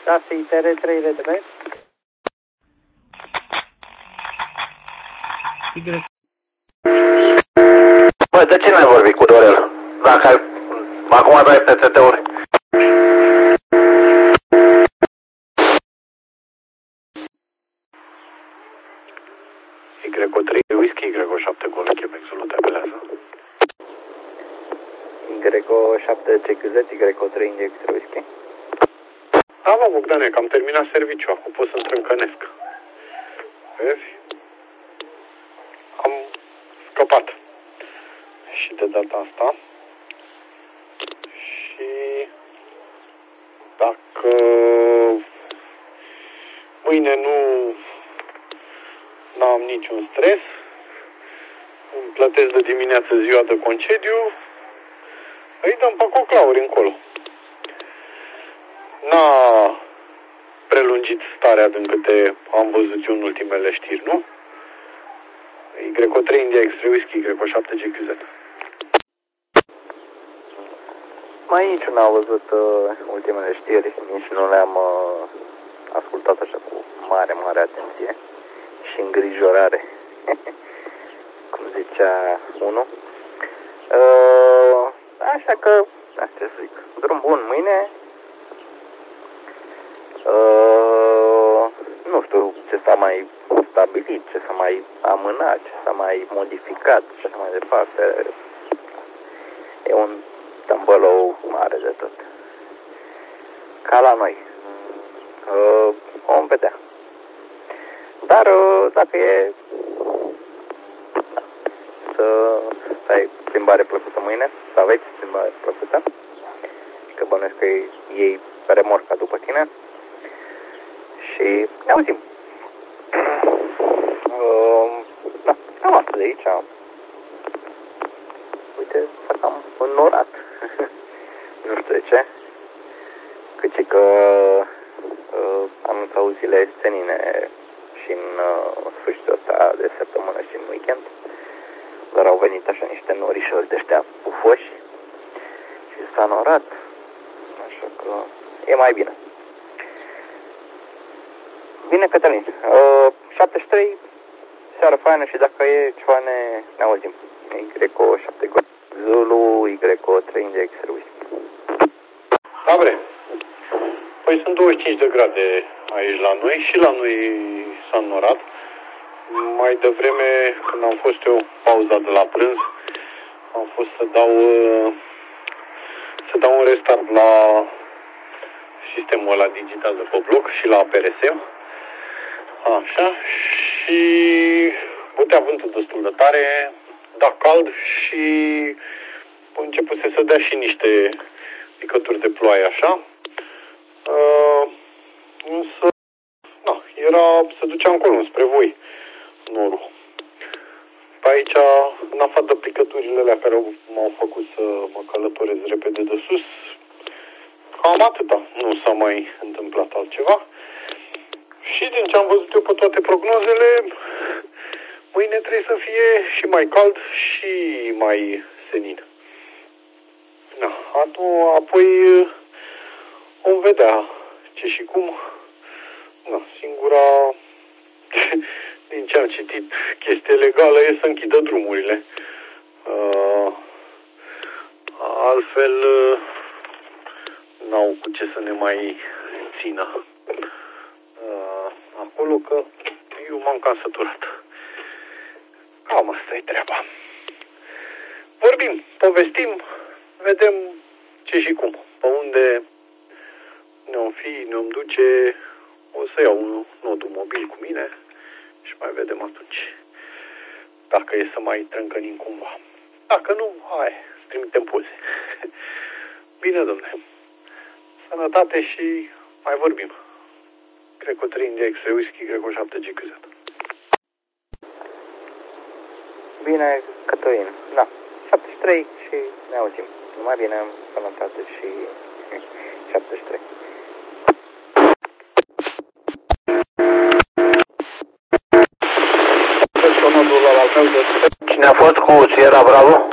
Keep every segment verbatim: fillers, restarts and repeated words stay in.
șase I T R trei R D B. Y. Bă, de ce n-ai vorbit cu Dorel? Dacă ai... Acum dai P T T-uri. Y trei whisky, Y șapte Golf Quebec Zulu te apelează. Y șapte C Q Z, Y trei Index whisky. Da, mă, Bogdane, că am terminat serviciul, acum pot să-mi trâncănesc. Vezi? Am scăpat. Și de data asta. Și dacă mâine nu n-am niciun stres, îmi plătesc de dimineață ziua de concediu, îi dăm pe coclauri încolo. N-a prelungit starea din câte am văzut eu în ultimele știri, nu? Y trei India X-ray Whisky, Y șapte G Q Z. Mai nici nu am văzut uh, ultimele știri, nici nu le-am uh, ascultat așa cu mare, mare atenție și îngrijorare, cum zicea unul. Uh, așa că, da, ce să zic, drum bun mâine. Uh, nu știu ce s-a mai stabilit, ce s-a mai amânat, ce s-a mai modificat și așa mai departe. E un tâmbălou mare de tot. Ca la noi. Uh, vom vedea. Dar uh, dacă e da, să, să ai plimbare plăcută mâine, să aveți plimbare plăcută, că bănuiesc că iei remorca după tine și ne auzim. Uh, da, cam asta de aici. Uite, s-a cam înnorat. Nu știu de ce. Cât și că uh, anunțau zile senine și în uh, sfârșitul ăsta de săptămână și în weekend. Dar au venit așa niște norișori de ăștia pufoși și s-a norat. Așa că e mai bine. Bine, Cătălin. Uh, șaptezeci și trei, seară faină și dacă e ceva ne, ne auzim. Y șapte Zulu, Y trei Index Whisky. Da, bre. Păi sunt douăzeci și cinci de grade aici la noi și la noi s-a înnorat. Mai devreme, când am fost eu pauza de la prânz, am fost să dau să dau un restart la sistemul ăla digital de pe bloc și la A P R S. Așa, și bătea vântul destul de tare, da cald și începuse să dea și niște picături de ploaie așa. Uh, însă, na, era, se ducea încolo, spre voi, norul. Pe aici, în afară de picăturile alea care m-au făcut să mă călătorez repede de sus, cam atâta, nu s-a mai întâmplat altceva. Și din ce am văzut eu pe toate prognozele, mâine trebuie să fie și mai cald și mai senin. Da, atu- apoi vom vedea ce și cum. Da, singura, din ce am citit, chestie legală e să închidă drumurile. Uh, altfel, n-au cu ce să ne mai țină uh, acolo, că eu m-am cam săturat. Cam asta e treaba. Vorbim, povestim, vedem ce și cum. Pe unde ne-om fi, ne-om duce, o să iau un nodul mobil cu mine și mai vedem atunci. Dacă e să mai trâncănim cumva. Dacă nu, hai, să trimitem poze. Bine, domne. Sănătate și mai vorbim. Cred că trei India X-ray Whisky, cred că șapte G Q Z. Bine, Cătălin. Da, șaptezeci și trei și ne auzim. Numai bine, sănătate și șaptezeci și trei. Cine a fost cu Sierra Bravo?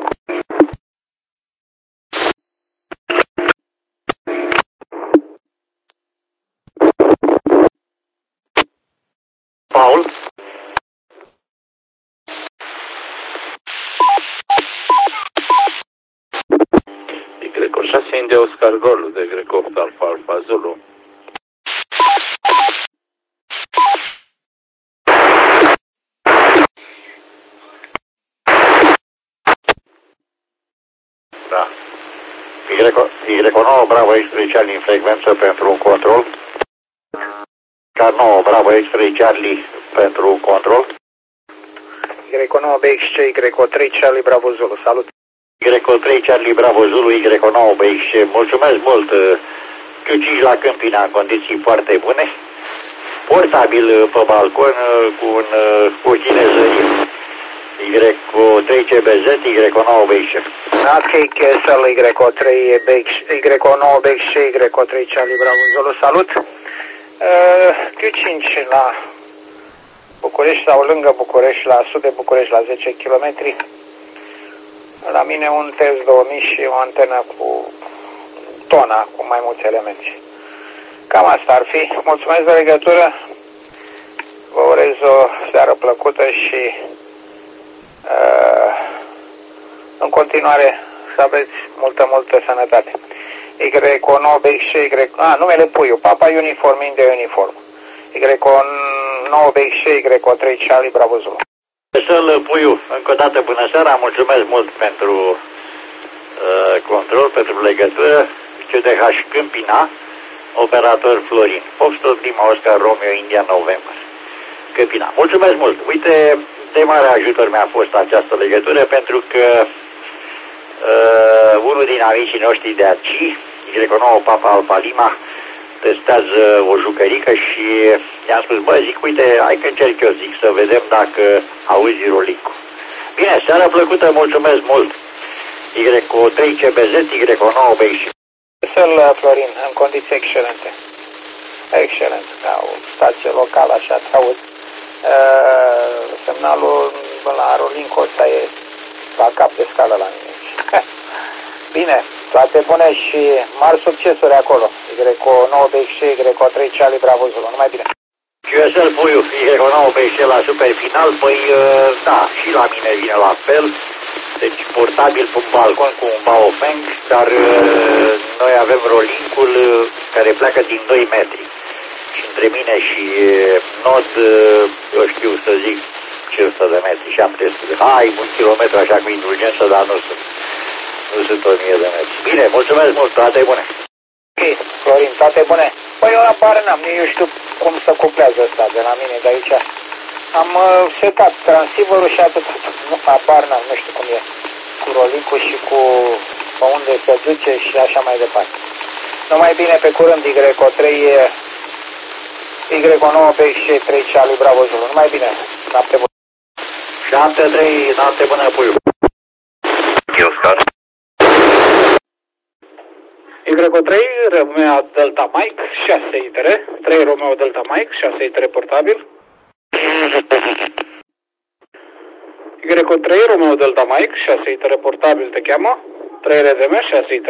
India Oscar Golu de Greco Alfa Alfa Zulu. Da. Y nouă Bravo X-ray Charlie în frecvență pentru un control. Car nouă Bravo X-ray Charlie pentru un control. Y nouă B X C, Y trei Charlie Bravo Zulu, salut. Y trei Charlie Bravo Zulu, Y nouă B X C, mulțumesc mult. Q cinci la Câmpina în condiții foarte bune. Portabil pe balcon cu un cu chinezărie. Y trei C B Z, Y nouă B X C. Ok, K S L, Y trei B X, Y nouă B X C, Y trei Charlie Bravo Zulu, salut. Uh, Q cinci la București sau lângă București, la sud de București, la zece kilometri. La mine un T S două mii și o antenă cu tona, cu mai mulți elemente. Cam asta ar fi. Mulțumesc de legătură. Vă urez o seară plăcută și uh, în continuare să aveți multă, multă sănătate. Y nouă B X C, Y... A, numele Puiu, Papa Uniform, India Uniform. Y nouă B X C, Y trei Charlie Bravo Zulu. Să-l Puiu, încă o dată bună seara, mulțumesc mult pentru uh, control, pentru legătură. C D H Câmpina, operator Florin. Foxtrot Lima Oscar Romeo India November. Câmpina. Mulțumesc mult. Uite, de mare ajutor mi-a fost această legătură pentru că uh, unul din amicii noștri de aici, Y nouă Papa Alfa Lima, testează o jucărică și i-am spus, bă, zic, uite, hai că încerc eu, zic, să vedem dacă auzi rolling-ul. Bine, seara plăcută, mulțumesc mult. Y trei C B Z, Y nouă B X C. Să-l Florin, în condiții excelente. Excelent, ca o stație locală, așa te aud. Uh, semnalul la rolling-ul ăsta e la cap de scală la mine. Bine, toate bune și mari succesuri acolo. Y nouă B X C, Y trei Charlie Bravo Zulu, numai bine. Q S L Puiu, Y nouă B X C la super final, păi da, și la mine vine la fel. Deci portabil pe un balcon cu un Baofeng, dar noi avem rolling-ul care pleacă din doi metri. Și între mine și nod, eu știu să zic, cinci sute de metri și am testat. Hai, un kilometru așa cu indulgență, dar nu sunt. Nu sunt o mie de metri. Bine, mulțumesc mult, toate bune. Ok, Florin, toate bune. Păi eu apar n-am, eu știu cum să cuplează ăsta de la mine de aici. Am uh, setat transceiverul și atât. Nu, apar n-am, nu știu cum e. Cu rolicul și cu pe unde se duce și așa mai departe. Numai bine, pe curând, Y trei, Y nouă B X C, trei Charlie Bravo Zulu. Numai bine, noapte bună. șapte trei, noapte bună, Puiu. Oscar. Y trei, Romeo Delta Mike, șase I T R, trei Romeo Delta Mike, șase I T R portabil. Y trei, Romeo Delta Mike, șase I T R portabil te cheamă, trei R D M, șase I T R.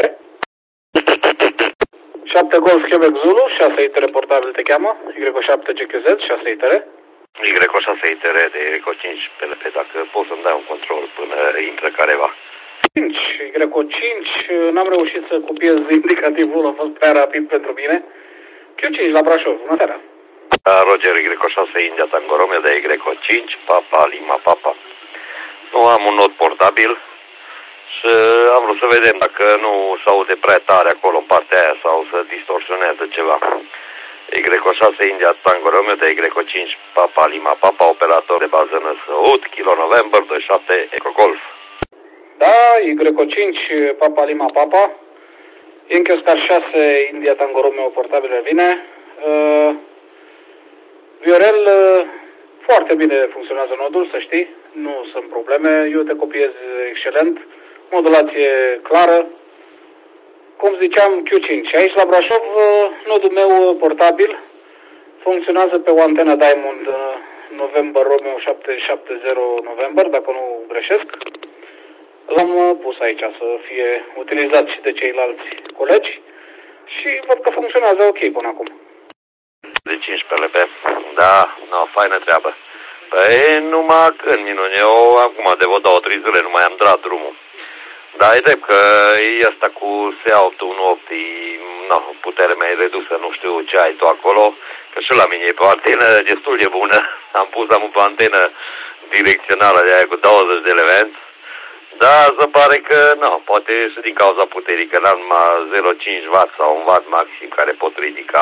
șapte Golf Quebec Zulu, șase I T R portabil te cheamă, Y șapte G Q Z, șase I T R. Y șase I T R de Y cinci P L P, dacă poți să-mi dai un control până intră careva. cinci, Y cinci, n-am reușit să copiez indicativul, a fost prea rapid pentru mine. Q cinci la Brașov, bună seara. Roger, Y șase India Tango Romeo de Y cinci, Papa Lima Papa. Nu am un nod portabil și am vrut să vedem dacă nu se aude prea tare acolo în partea aia sau să distorsionează ceva. Y șase India Tango Romeo de Y cinci, Papa Lima Papa, operator de bază Năsăut, Kilo November doi șapte Eco Golf. Da, Y cinci, Papa Lima Papa, Yankee Oscar șase, India Tango Romeo portabil vine. Uh, Viorel, uh, foarte bine funcționează nodul, să știi, nu sunt probleme, eu te copiez excelent, modulație clară. Cum ziceam, Q cinci. Aici la Brașov, uh, nodul meu portabil funcționează pe o antenă Diamond uh, November Romeo șapte șapte zero November, dacă nu greșesc. L-am pus aici să fie utilizat și de ceilalți colegi și văd că funcționează ok până acum. De cinci P L P? Da, no, faină treabă. Păi numai când minune, eu acum de vă două, trei zile nu mai am dat drumul. Da, e drept că e asta cu S E A opt unu opt, e, no, putere mai redusă, nu știu ce ai tu acolo, că și la mine e pe o antenă destul de bună. Am pus am pe o antenă direcțională de aia cu douăzeci de elemente, dar se pare că, nu, poate și din cauza puterii, că n-am numai zero virgulă cinci watt sau un watt maxim care pot ridica.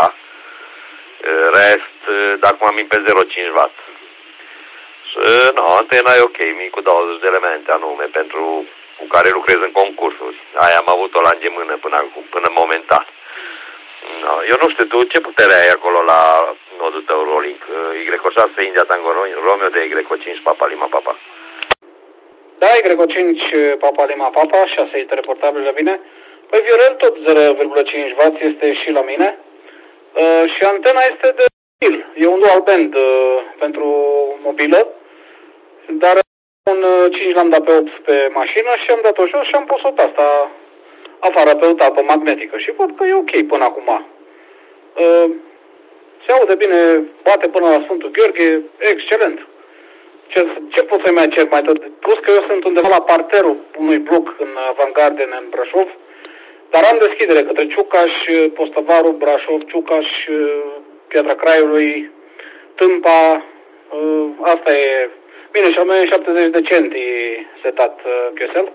Rest, dacă m-am pe zero virgulă cinci watt. Și, nu, antena e ok, mi cu douăzeci de elemente anume, pentru cu care lucrez în concursuri. Aia am avut-o la îndemână până, până momentan. No, eu nu știu, tu ce putere ai acolo la nodul tău rolling? Y șase India Tango Romeo de Y cinci Papa Lima Papa. Da, Y cinci Papa Lima Papa, șase I T reportabil la mine. Păi Viorel tot zero virgulă cinci watt este și la mine. Uh, și antena este de mobil. E un dual band uh, pentru mobilă. Dar un uh, cinci l-am dat pe opt pe mașină și am dat-o jos și am pus-o pe asta afară pe o tapă magnetică. Și văd că e ok până acum. Uh, se aude bine, bate până la Sfântul Gheorghe, excelent. Ce, ce pot să-i mai cer mai tot? Plus că eu sunt undeva la parterul unui bloc în Avangarden, în Brașov, dar am deschidere către Ciucaș, Postăvaru, Brașov, Ciucaș, Piatra Craiului, Tâmpa, asta e. Bine, și am șaptezeci de centi setat Chesel.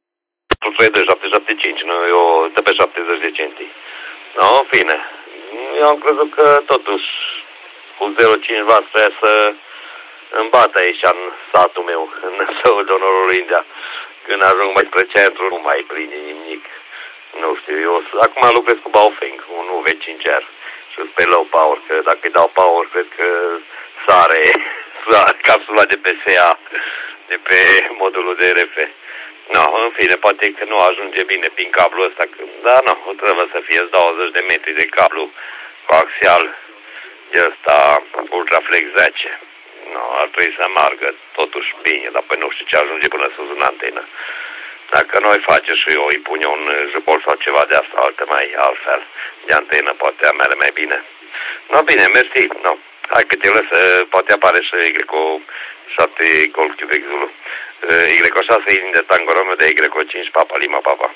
Tu trei de șapte șapte cinci, nu? Eu de pe șaptezeci de centi. No, în fine. Eu am crezut că totuși cu zero virgulă cinci watt trebuie să îmi bată aici în satul meu, în săul donorului India. Când ajung mai spre centru, nu mai prinde nimic. Nu știu, eu acum lucrez cu Baofeng, un U V cinci R și pe low power, că dacă îi dau power, cred că sare, sare capsula de pe S E A, de pe modulul de R F. No, în fine, poate că nu ajunge bine prin cablul ăsta, că, dar nu, trebuie să fie douăzeci de metri de cablu coaxial de ăsta Ultraflex zece. No, ar trebui să meargă totuși bine, dar păi nu știu ce ajunge până sus în antenă. Dacă noi face și eu, îi pun eu un jupol sau ceva de asta, altă mai altfel, de antenă, poate a mele mai bine. No, bine, mersi, no. Hai că te lăsă, poate apare și Y șapte Golf Quebec Zulu. Y șase de Tango Romeo de Y cinci Papa Lima Papa.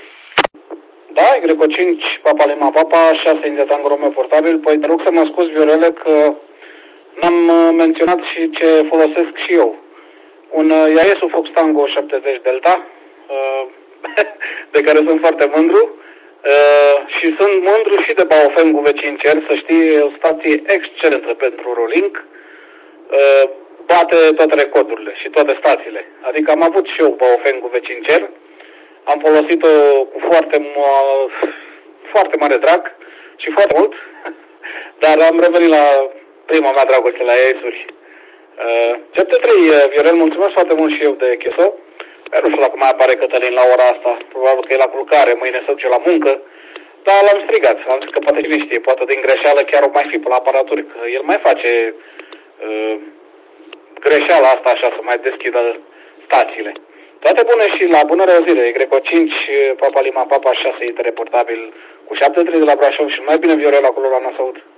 Da, Y cinci Papa Lima Papa, șase de Tango Romeo portabil. Păi te rog să mă scuzi, Viorele, că n-am menționat și ce folosesc și eu. Un Yaesu Fox Tango șaptezeci Delta, de care sunt foarte mândru. Și sunt mândru și de Baofeng U V cinci R, să știi, e o stație excelentă pentru rolling. Bate toate recordurile și toate stațiile. Adică am avut și eu Baofeng U V cinci R, am folosit-o cu foarte, foarte mare drag și foarte mult, dar am revenit la prima mea dragoste, la Yaesuri. G T trei, Viorel, mulțumesc foarte mult și eu de Cheso. Nu știu dacă mai apare Cătălin la ora asta, probabil că e la culcare, mâine se duce la muncă, dar l-am strigat, am zis că poate cine știe, poate din greșeală chiar o mai fi pe la aparaturi, că el mai face uh, greșeala asta așa, să mai deschidă stațiile. Toate bune și la bună reauzire, Y cinci Papa Lima Papa șase I T reportabil cu șapte trei de la Brașov și mai bine Viorel acolo la Nasaud.